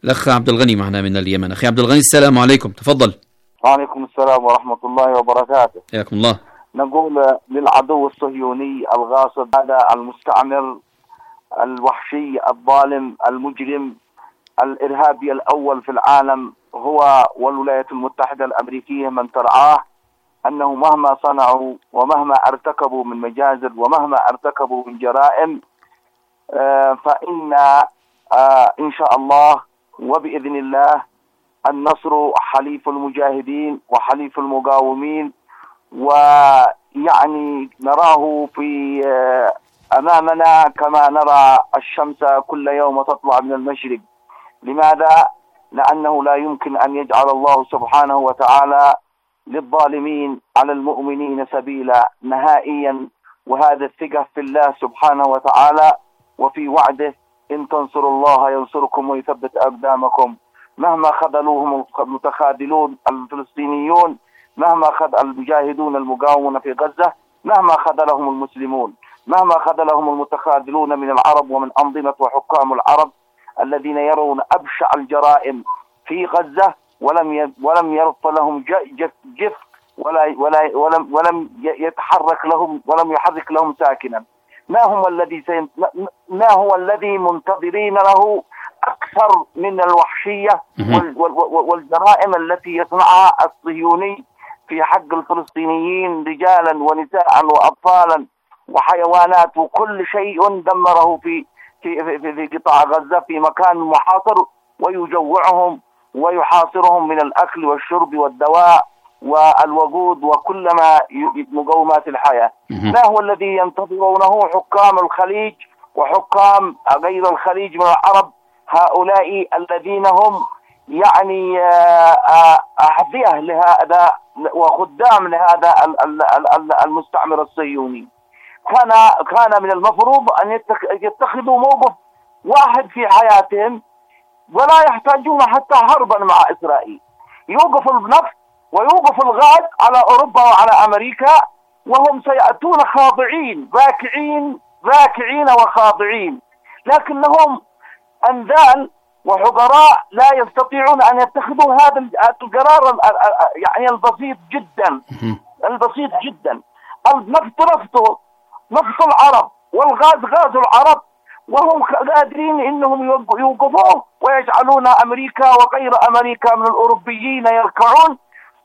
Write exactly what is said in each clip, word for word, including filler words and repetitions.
الأخ عبد الغني معنا من اليمن. أخي عبد الغني السلام عليكم، تفضل. وعليكم السلام ورحمة الله وبركاته. حياكم الله. نقول للعدو الصهيوني الغاصب هذا المستعمر الوحشي الظالم المجرم الإرهابي الأول في العالم هو والولايات المتحدة الأمريكية من ترعاه، أنه مهما صنعوا ومهما ارتكبوا من مجازر ومهما ارتكبوا من جرائم فإن إن شاء الله وبإذن الله النصر حليف المجاهدين وحليف المقاومين، ويعني نراه في أمامنا كما نرى الشمس كل يوم تطلع من المشرق. لماذا؟ لأنه لا يمكن أن يجعل الله سبحانه وتعالى للظالمين على المؤمنين سبيلا نهائيا، وهذا الثقة في الله سبحانه وتعالى وفي وعده إن تنصروا الله ينصركم ويثبت أقدامكم. مهما خذلوهم المتخاذلون الفلسطينيون، مهما خذل المجاهدون المقاومون في غزة، مهما خذلهم المسلمون، مهما خذلهم المتخاذلون من العرب ومن أنظمة وحكام العرب الذين يرون أبشع الجرائم في غزة ولم ولم يرف لهم جف جف ولا ولا ولم ولم يتحرك لهم ولم يحرك لهم ساكنا. ما هو الذي سين... ما هو الذي منتظرين له أكثر من الوحشية وال... وال... والجرائم التي يصنعها الصهيوني في حق الفلسطينيين رجالا ونساء وأطفالا وحيوانات وكل شيء دمره في في في, في قطاع غزة في مكان محاصر، ويجوعهم ويحاصرهم من الأكل والشرب والدواء والوقود وكل ما مقومات الحياة. ما هو الذي ينتظرونه حكام الخليج وحكام غير الخليج من العرب؟ هؤلاء الذين هم يعني أحذية لهذا وخدام لهذا المستعمر الصهيوني. كان كان من المفروض أن يتخذوا موقف واحد في حياتهم، ولا يحتاجون حتى حربا مع إسرائيل. يوقف النفط ويوقف الغاز على أوروبا وعلى أمريكا، وهم سيأتون خاضعين راكعين راكعين وخاضعين، لكنهم أنذال وحقراء لا يستطيعون أن يتخذوا هذا القرار يعني البسيط جدا البسيط جدا. النفط نفطه نفط العرب والغاز غاز العرب، وهم قادرين انهم يوقفوه ويجعلون امريكا وغير امريكا من الاوروبيين يركعون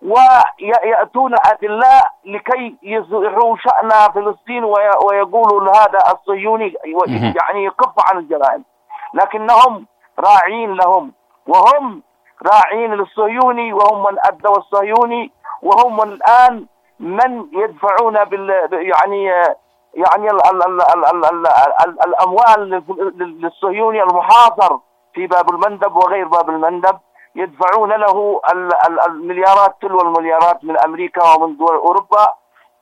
ويأتون أدلاء لكي يصلحوا شأن فلسطين ويقولوا لهذا الصهيوني يعني يكف عن الجرائم، لكنهم راعين لهم وهم راعين للصهيوني، وهم من أدوا الصهيوني، وهم من الآن من يدفعون بال يعني يعني ال ال ال ال ال ال ال الأموال للصهيوني المحاصر في باب المندب وغير باب المندب، يدفعون له المليارات تلو المليارات من أمريكا ومن دول أوروبا،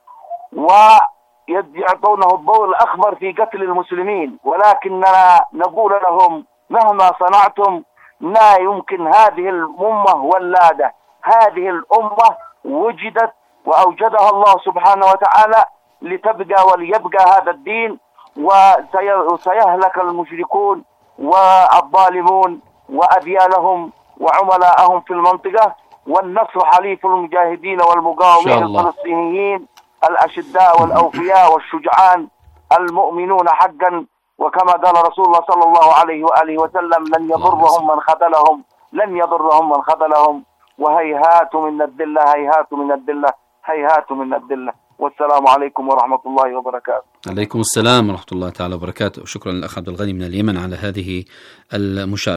ويعطونه الضوء الأخضر في قتل المسلمين. ولكننا نقول لهم مهما صنعتم لا يمكن. هذه الأمة ولادة، هذه الأمة وجدت وأوجدها الله سبحانه وتعالى لتبقى وليبقى هذا الدين، وسيهلك المشركون والظالمون وأذيالهم وعملاءهم في المنطقة، والنصر حليف المجاهدين والمقاومين الفلسطينيين الأشداء والأوفياء والشجعان المؤمنون حقا. وكما قال رسول الله صلى الله عليه وآله وسلم لن يضرهم من خذلهم لن يضرهم من خذلهم وهيهات من الذلة هيهات من الذلة هيهات من الذلة. والسلام عليكم ورحمة الله وبركاته. عليكم السلام ورحمة الله تعالى وبركاته. شكرا للأخ عبد الغني من اليمن على هذه المشاركة.